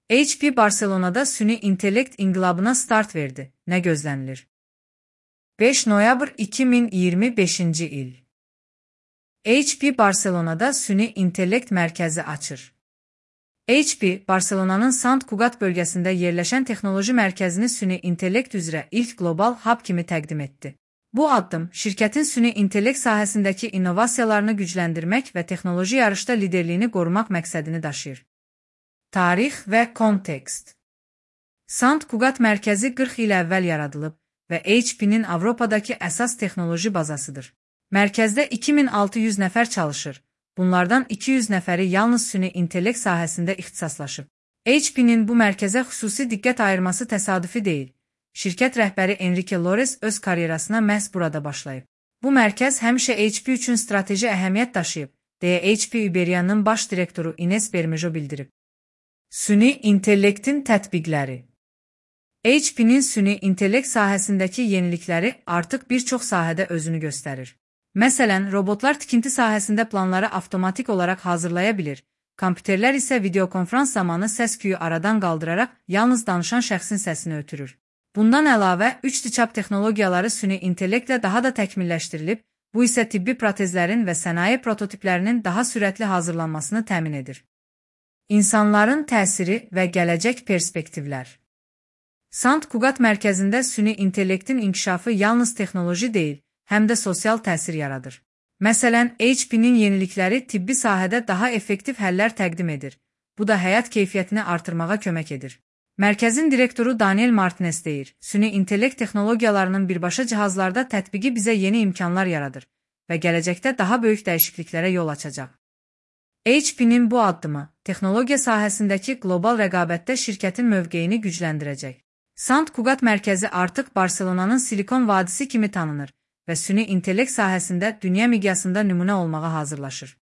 HP Barselonada süni intellekt inqilabına start verdi. Nə gözlənilir? 5 noyabr 2025-ci il. HP Barselonada süni intellekt mərkəzi açır. HP, Barselonanın Sant Cugat bölgəsində yerləşən texnoloji mərkəzini süni intellekt üzrə ilk qlobal hub kimi təqdim etdi. Bu addım, şirkətin süni intellekt sahəsindəki innovasiyalarını gücləndirmək və texnoloji yarışda liderliyini qorumaq məqsədini daşıyır. Tarix və kontekst. Sant Cugat mərkəzi 40 il əvvəl yaradılıb və HP-nin Avropadakı əsas texnoloji bazasıdır. Mərkəzdə 2600 nəfər çalışır. Bunlardan 200 nəfəri yalnız süni intellekt sahəsində ixtisaslaşıb. HP-nin bu mərkəzə xüsusi diqqət ayırması təsadüfi deyil. Şirkət rəhbəri Enrique Lores öz karyerasına məhz burada başlayıb. Bu mərkəz həmişə HP üçün strateji əhəmiyyət daşıyıb, deyə HP Iberianın baş direktoru Ines Bermejo bildirib. Süni intellektin tətbiqləri. HP-nin süni intellekt sahəsindəki yenilikləri artıq bir çox sahədə özünü göstərir. Məsələn, robotlar tikinti sahəsində planları avtomatik olaraq hazırlaya bilir. Kompüterlər isə videokonferans zamanı səs-küyü aradan qaldıraraq yalnız danışan şəxsin səsini ötürür. Bundan əlavə, 3D çap texnologiyaları süni intellektlə daha da təkmilləşdirilib, bu isə tibbi protezlərin və sənaye prototiplərinin daha sürətli hazırlanmasını təmin edir. İnsanların təsiri və gələcək perspektivlər. Sant Cugat mərkəzində süni intellektin inkişafı yalnız texnoloji deyil, həm də sosial təsir yaradır. Məsələn, HP-nin yenilikləri tibbi sahədə daha effektiv həllər təqdim edir. Bu da həyat keyfiyyətini artırmağa kömək edir. Mərkəzin direktoru Daniel Martinez deyir, süni intellekt texnologiyalarının birbaşa cihazlarda tətbiqi bizə yeni imkanlar yaradır və gələcəkdə daha böyük dəyişikliklərə yol açacaq. HP-nin bu addımı, texnologiya sahəsindəki qlobal rəqabətdə şirkətin mövqeyini gücləndirəcək. Sant Cugat mərkəzi artıq Barselonanın Silikon vadisi kimi tanınır və süni intellekt sahəsində dünya miqyasında nümunə olmağa hazırlaşır.